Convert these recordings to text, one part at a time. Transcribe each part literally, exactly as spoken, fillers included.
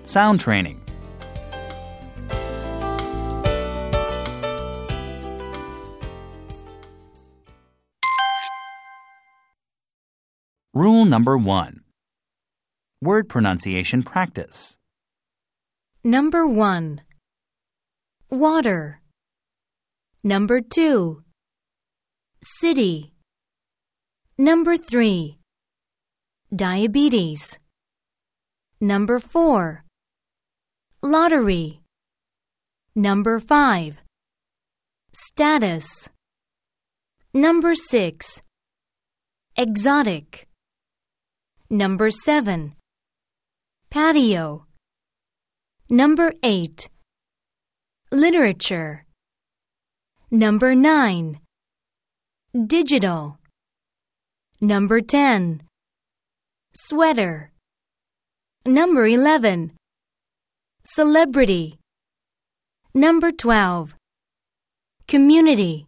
Sound training. Rule number one. Word pronunciation practice. Number one. Water. Number two. City. Number three. Diabetes. Number four. Lottery. Number five. Status. Number six. Exotic. Number seven. Patio. Number eight. Literature. Number nine. Digital. Number ten. Sweater. Number eleven. Celebrity. Number twelve. Community.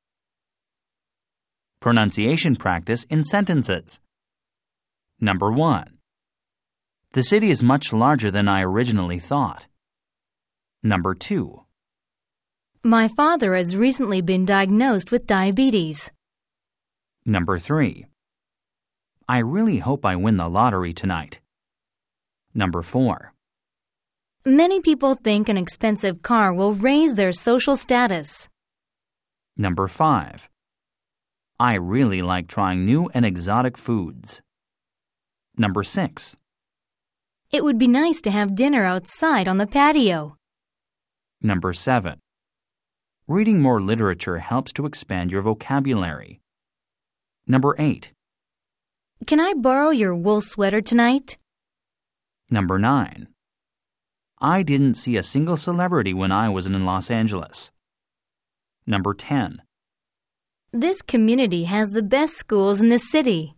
Pronunciation practice in sentences. Number one. The city is much larger than I originally thought. Number two. My father has recently been diagnosed with diabetes. Number three. I really hope I win the lottery tonight. Number four. Many people think an expensive car will raise their social status. Number five. I really like trying new and exotic foods. Number six. It would be nice to have dinner outside on the patio. Number seven. Reading more literature helps to expand your vocabulary. Number eight. Can I borrow your wool sweater tonight? Number nine. I didn't see a single celebrity when I was in Los Angeles. Number ten. This community has the best schools in the city.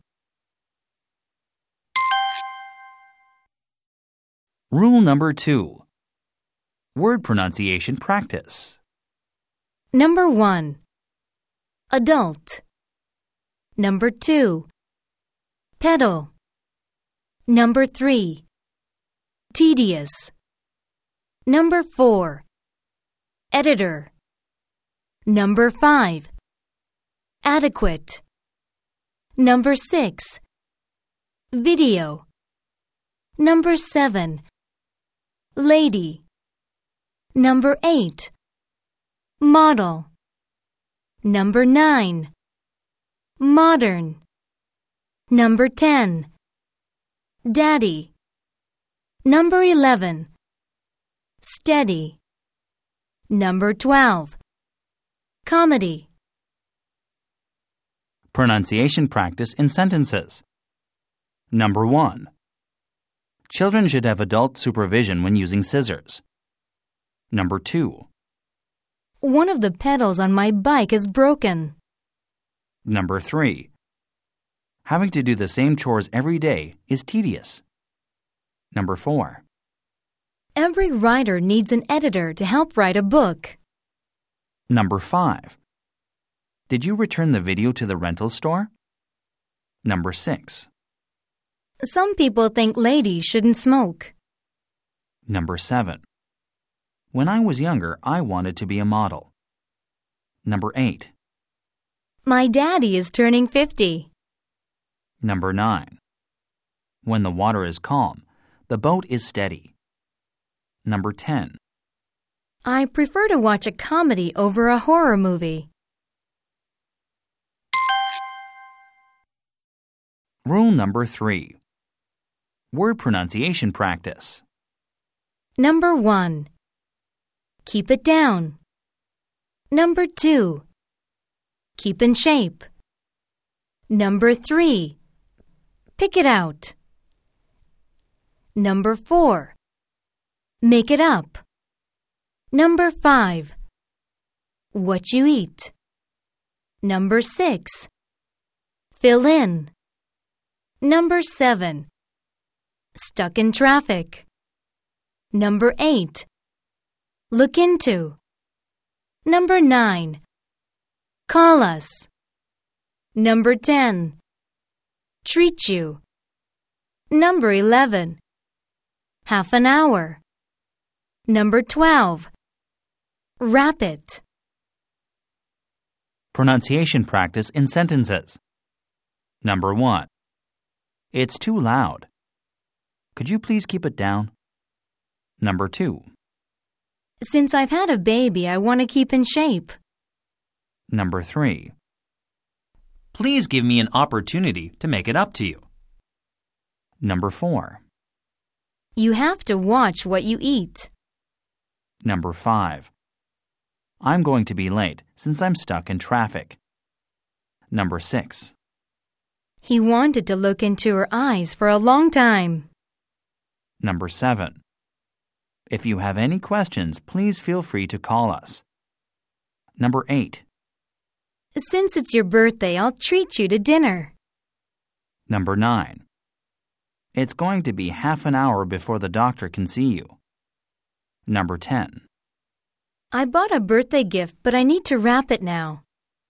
Rule number two. Word pronunciation practice. Number one. Adult. Number two. Pedal. Number three. Tedious. Number four. Editor. Number five. Adequate. Number six. Video. Number seven. Lady. Number eight. Model. Number nine. Modern. Number ten. Daddy. Number eleven. Steady. Number twelve. Comedy. Pronunciation practice in sentences. Number one. Children should have adult supervision when using scissors. Number two. One of the pedals on my bike is broken. Number three. Having to do the same chores every day is tedious. Number four. Every writer needs an editor to help write a book. Number five. Did you return the video to the rental store? Number six. Some people think ladies shouldn't smoke. Number seven. When I was younger, I wanted to be a model. Number eight. My daddy is turning fifty. Number nine. When the water is calm, the boat is steady. Number ten. I prefer to watch a comedy over a horror movie. Rule number three. Word pronunciation practice. Number one. Keep it down. Number two. Keep in shape. Number three. Pick it out. Number four. Make it up. Number five. What you eat. Number six. Fill in. Number seven. Stuck in traffic. Number eight. Look into. Number nine. Call us. Number ten. Treat you. Number eleven. half an hour. Number twelve. Wrap it. Pronunciation practice in sentences. Number one. It's too loud. Could you please keep it down? Number two. Since I've had a baby, I want to keep in shape. Number three. Please give me an opportunity to make it up to you. Number four. You have to watch what you eat. Number five. I'm going to be late since I'm stuck in traffic. Number six. He wanted to look into her eyes for a long time. Number seven. If you have any questions, please feel free to call us. Number eight. Since it's your birthday, I'll treat you to dinner. Number nine. It's going to be half an hour before the doctor can see you. Number ten. I bought a birthday gift, but I need to wrap it now.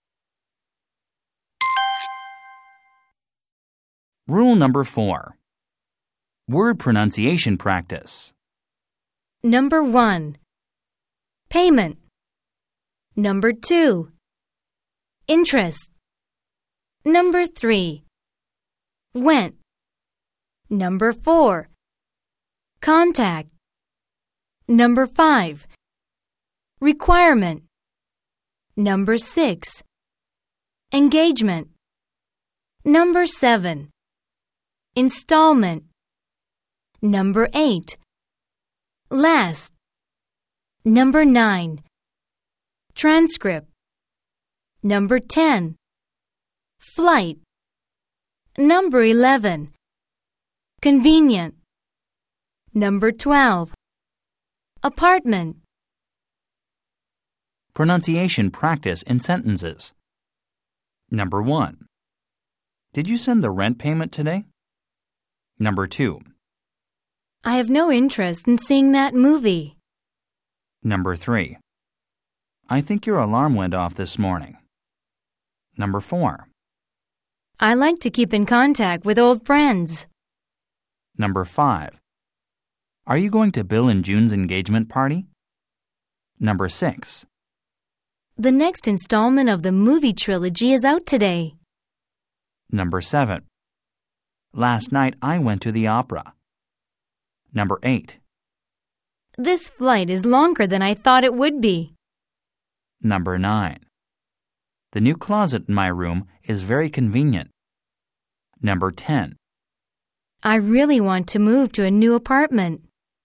Rule number four. Word pronunciation practice. Number one. Payment. Number two. Interest. Number three. Went. Number four. Contact. Number five. Requirement. Number six. Engagement. Number seven. Installment. Number eight. Last. Number nine. Transcript. Number ten. Flight. Number eleven. Convenient. Number twelve. Apartment. Pronunciation practice in sentences. Number one. Did you send the rent payment today? Number two. I have no interest in seeing that movie. Number three. I think your alarm went off this morning. Number four. I like to keep in contact with old friends. Number five. Are you going to Bill and June's engagement party? Number six. The next installment of the movie trilogy is out today. Number seven. Last night I went to the opera. Number eight. This flight is longer than I thought it would be. Number nine. The new closet in my room is very convenient. Number ten. I really want to move to a new apartment.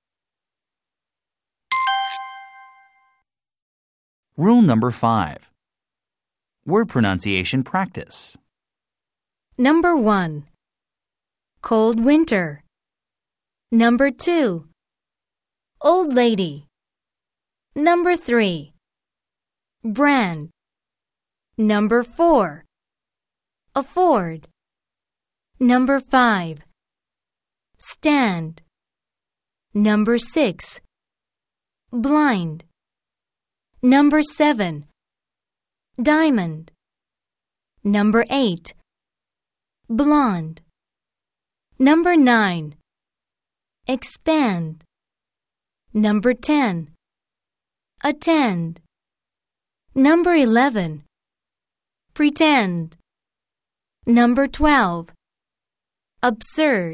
Rule number five. Word pronunciation practice. Number one. Cold winter. Number two. Old lady. Number three. Brand. Number four. Afford. Number five. Stand. Number six. Blind. Number seven. Diamond. Number eight. Blonde. Number nine. Expand. Number ten. Attend. Number eleven. Pretend. Number twelve. Absurd.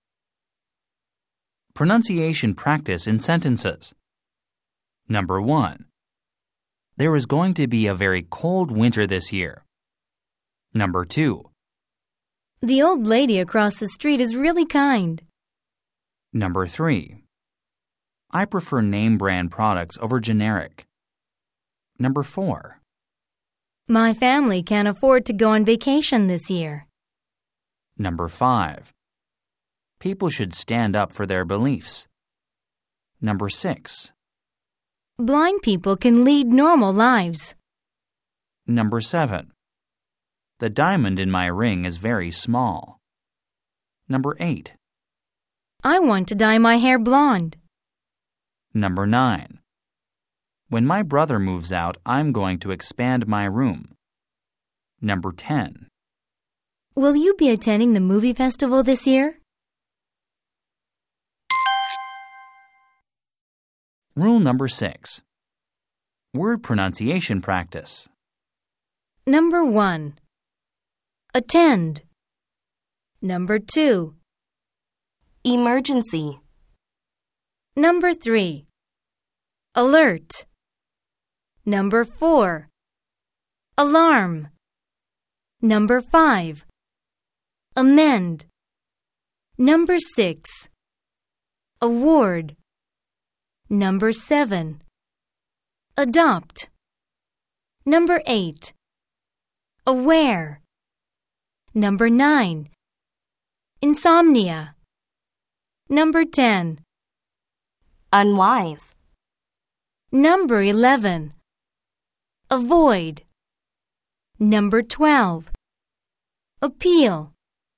Pronunciation practice in sentences. Number one. There is going to be a very cold winter this year. Number two. The old lady across the street is really kind. Number three. I prefer name brand products over generic. Number four. My family can't afford to go on vacation this year. Number five. People should stand up for their beliefs. Number six. Blind people can lead normal lives. Number seven. The diamond in my ring is very small. Number eight. I want to dye my hair blonde. Number nine. When my brother moves out, I'm going to expand my room. Number ten. Will you be attending the movie festival this year? Rule number six. Word pronunciation practice. Number one. Attend. Number two. Emergency. Number three. Alert. Number four. Alarm. Number five. Amend. Number six. Award. Number seven. Adopt. Number eight. Aware. Number nine. Insomnia. Number ten. Unwise. Number eleven. Avoid. Number twelve. Appeal.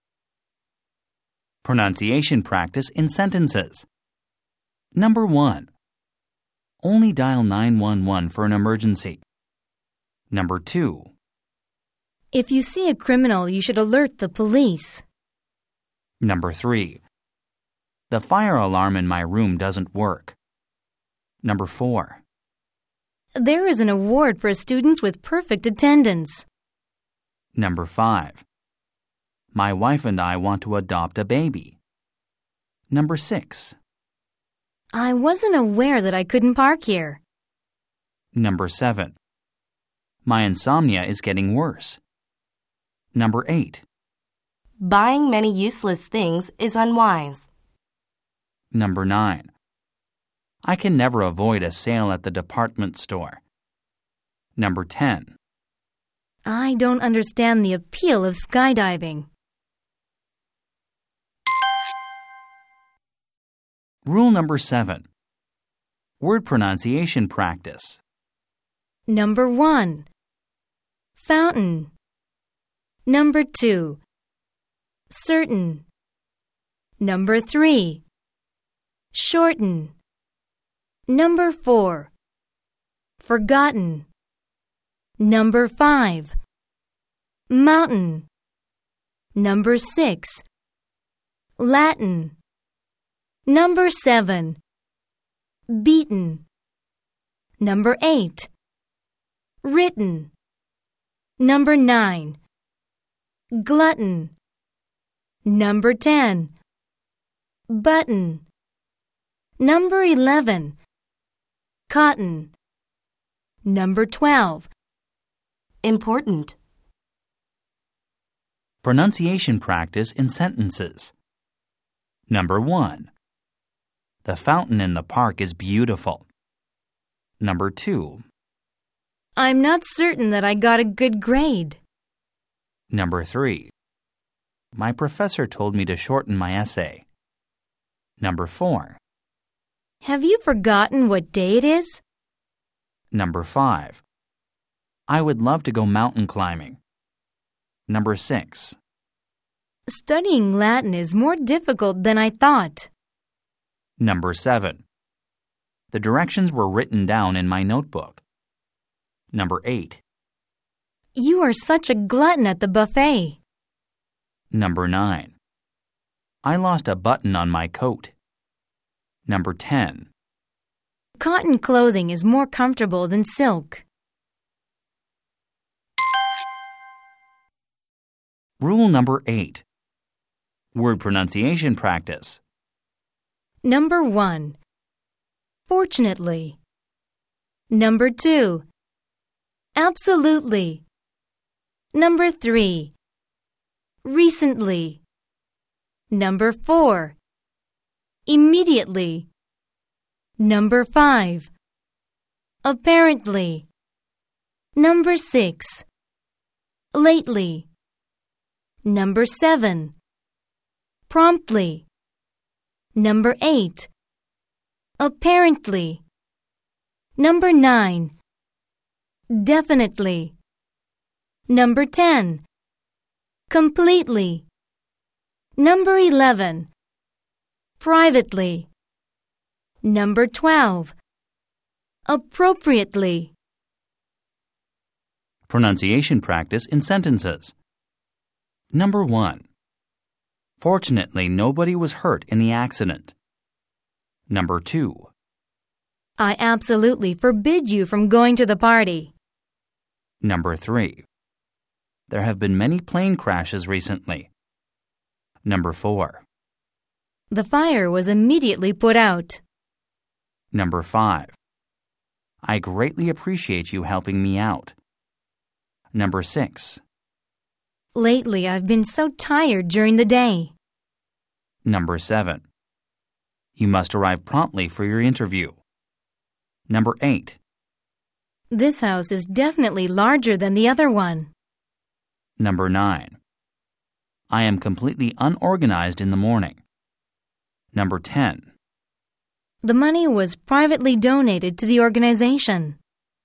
Pronunciation practice in sentences. Number one. Only dial nine one one for an emergency. Number two. If you see a criminal, you should alert the police. Number three. The fire alarm in my room doesn't work. Number four. There is an award for students with perfect attendance. Number five. My wife and I want to adopt a baby. Number six. I wasn't aware that I couldn't park here. Number seven. My insomnia is getting worse. Number eight. Buying many useless things is unwise. Number nine. I can never avoid a sale at the department store. Number ten. I don't understand the appeal of skydiving. Rule number seven. Word pronunciation practice. Number one. Fountain. Number two. Certain. Number three. Shorten. Number four. Forgotten. Number five. Mountain. Number six. Latin. Number seven. Beaten. Number eight. Written. Number nine. Glutton. Number ten. Button. Number eleven. Cotton. Number twelve. Important. Pronunciation practice in sentences. Number one. The fountain in the park is beautiful. Number two. I'm not certain that I got a good grade. Number three. My professor told me to shorten my essay. Number four. Have you forgotten what day it is? Number five. I would love to go mountain climbing. Number six. Studying Latin is more difficult than I thought. Number seven. The directions were written down in my notebook. Number eight. You are such a glutton at the buffet. Number nine. I lost a button on my coat. Number ten. Cotton clothing is more comfortable than silk. Rule number eight. Word pronunciation practice. Number one. Fortunately. Number two. Absolutely. Number three. Recently. Number four. Immediately. Number five. Apparently. Number six. Lately. Number seven. Promptly. Number eight. Apparently. Number nine. Definitely. Number ten. Completely. Number eleven. Privately. Number twelve. Appropriately. Pronunciation practice in sentences. Number one. Fortunately, nobody was hurt in the accident. Number two. I absolutely forbid you from going to the party. Number three. There have been many plane crashes recently. Number four. The fire was immediately put out. Number five. I greatly appreciate you helping me out. Number six. Lately, I've been so tired during the day. Number seven. You must arrive promptly for your interview. Number eight. This house is definitely larger than the other one. Number nine. I am completely unorganized in the morning. Number ten. The money was privately donated to the organization.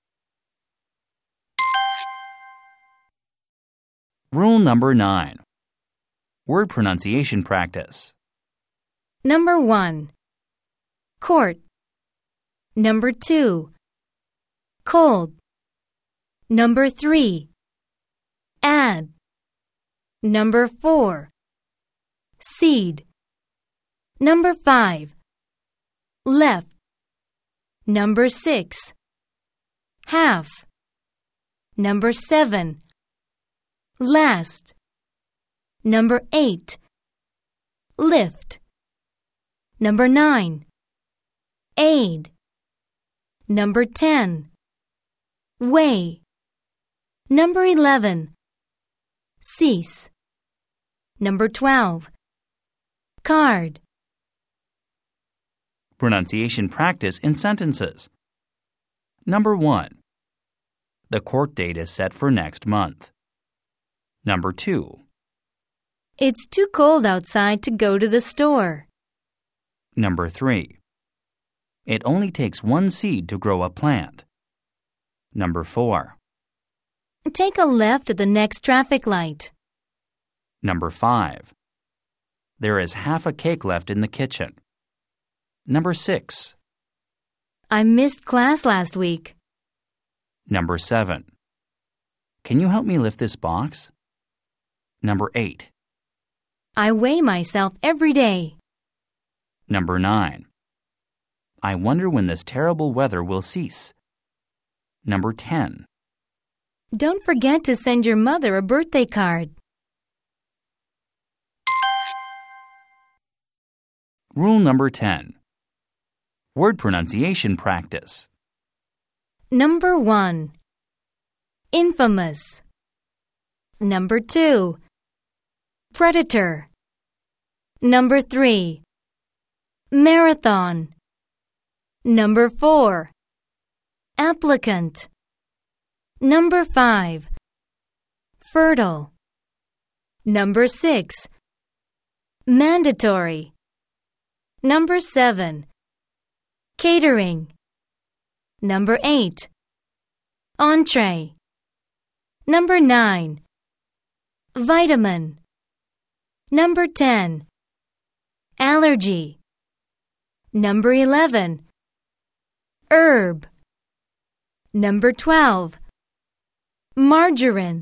Rule number nine. Word pronunciation practice. Number one. Court. Number two. Cold. Number three. Add. Number four. Seed. Number five. Left. Number six. Half. Number seven. Last. Number eight. Lift. Number nine. Aid. Number ten. Weigh. Number eleven. Cease. Number twelve. Card. Pronunciation practice in sentences. Number one. The court date is set for next month. Number two. It's too cold outside to go to the store. Number three. It only takes one seed to grow a plant. Number four. Take a left at the next traffic light. Number five. There is half a cake left in the kitchen. Number six. I missed class last week. Number seven. Can you help me lift this box? Number eight. I weigh myself every day. Number nine. I wonder when this terrible weather will cease. Number ten. Don't forget to send your mother a birthday card. Rule number ten. Word pronunciation practice. Number one. Infamous. Number two. Predator. Number three. Marathon. Number four. Applicant. Number five. Fertile. Number six. Mandatory. Number seven. Catering. Number eight. Entree. Number nine. Vitamin. Number ten. Allergy. Number eleven. Herb. Number twelve. Margarine.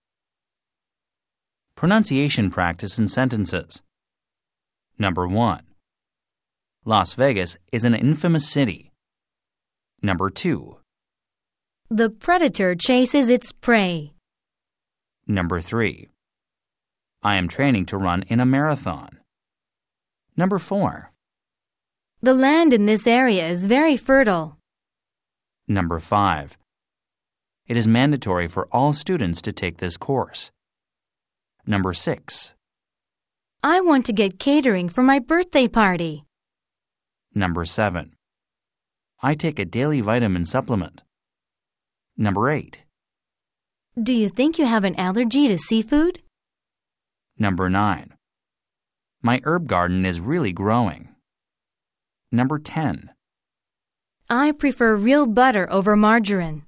Pronunciation practice in sentences. Number one. Las Vegas is an infamous city. Number two. The predator chases its prey. Number three. I am training to run in a marathon. Number four. The land in this area is very fertile. Number five. It is mandatory for all students to take this course. Number six. I want to get catering for my birthday party. Number seven. I take a daily vitamin supplement. Number eight. Do you think you have an allergy to seafood? Number nine. My herb garden is really growing. Number ten. I prefer real butter over margarine.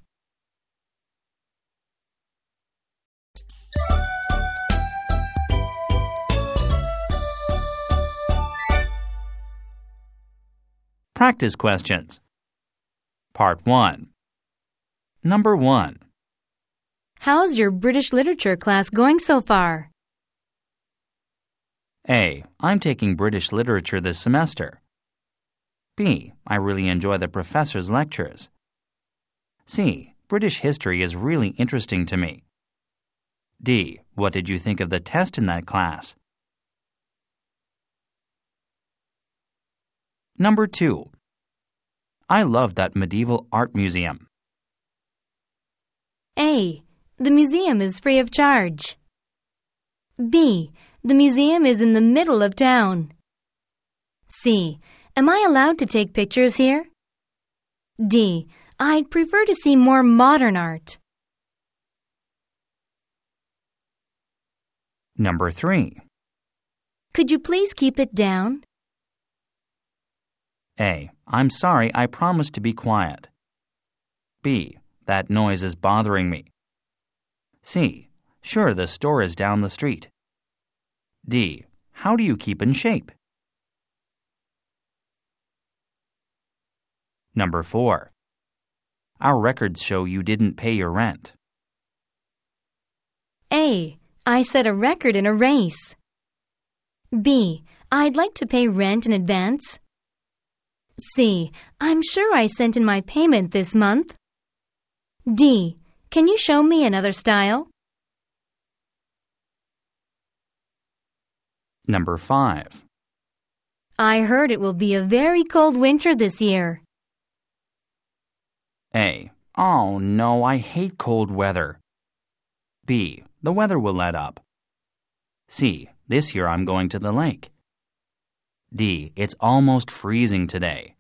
Practice questions. Part one. Number one. How's your British literature class going so far? A. I'm taking British literature this semester. B. I really enjoy the professor's lectures. C. British history is really interesting to me. D. What did you think of the test in that class? Number two. I love that medieval art museum. A. The museum is free of charge. B. The museum is in the middle of town. C. Am I allowed to take pictures here? D. I'd prefer to see more modern art. Number three. Could you please keep it down? A. I'm sorry, I promised to be quiet. B. That noise is bothering me. C. Sure, the store is down the street. D. How do you keep in shape? Number four. Our records show you didn't pay your rent. A. I set a record in a race. B. I'd like to pay rent in advance. C. I'm sure I sent in my payment this month. D. Can you show me another style? Number five. I heard it will be a very cold winter this year. A. Oh no, I hate cold weather. B. The weather will let up. C. This year I'm going to the lake. D. It's almost freezing today.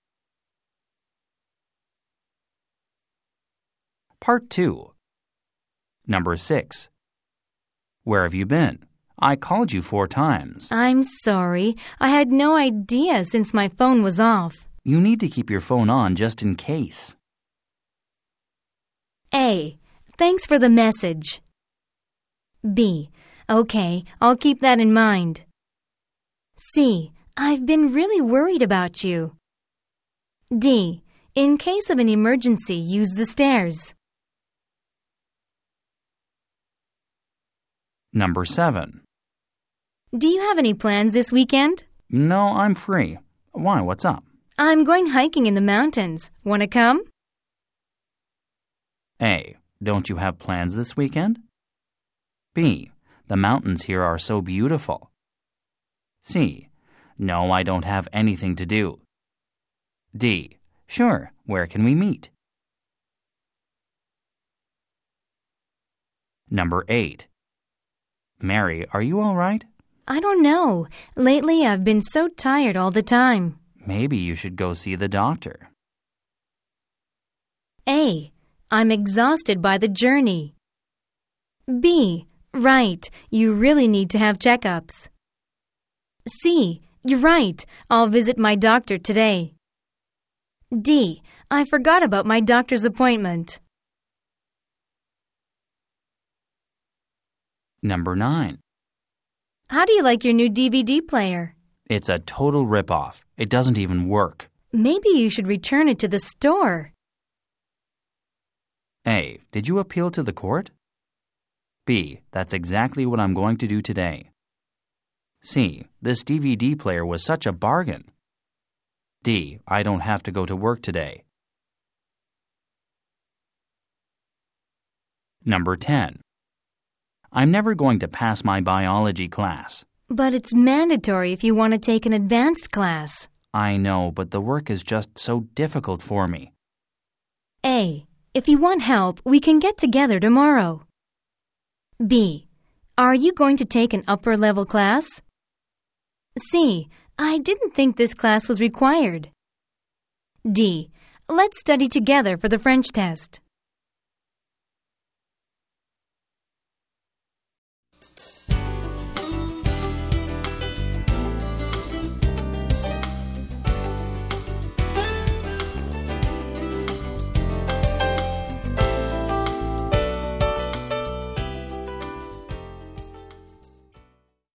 Part two. Number six. Where have you been? I called you four times. I'm sorry. I had no idea since my phone was off. You need to keep your phone on just in case. A. Thanks for the message. B. Okay, I'll keep that in mind. C. I've been really worried about you. D. In case of an emergency, use the stairs. Number seven. Do you have any plans this weekend? No, I'm free. Why, what's up? I'm going hiking in the mountains. Want to come? A. Don't you have plans this weekend? B. The mountains here are so beautiful. C. No, I don't have anything to do. D. Sure, where can we meet? Number eight. Mary, are you all right? I don't know. Lately, I've been so tired all the time. Maybe you should go see the doctor. A. I'm exhausted by the journey. B. Right, you really need to have checkups. C. You're right, I'll visit my doctor today. D. I forgot about my doctor's appointment. Number nine. How do you like your new D V D player? It's a total rip-off. It doesn't even work. Maybe you should return it to the store. A. Did you appeal to the court? B. That's exactly what I'm going to do today. C. This D V D player was such a bargain. D. I don't have to go to work today. Number ten. I'm never going to pass my biology class. But it's mandatory if you want to take an advanced class. I know, but the work is just so difficult for me. A. If you want help, we can get together tomorrow. B. Are you going to take an upper-level class? C. I didn't think this class was required. D. Let's study together for the French test.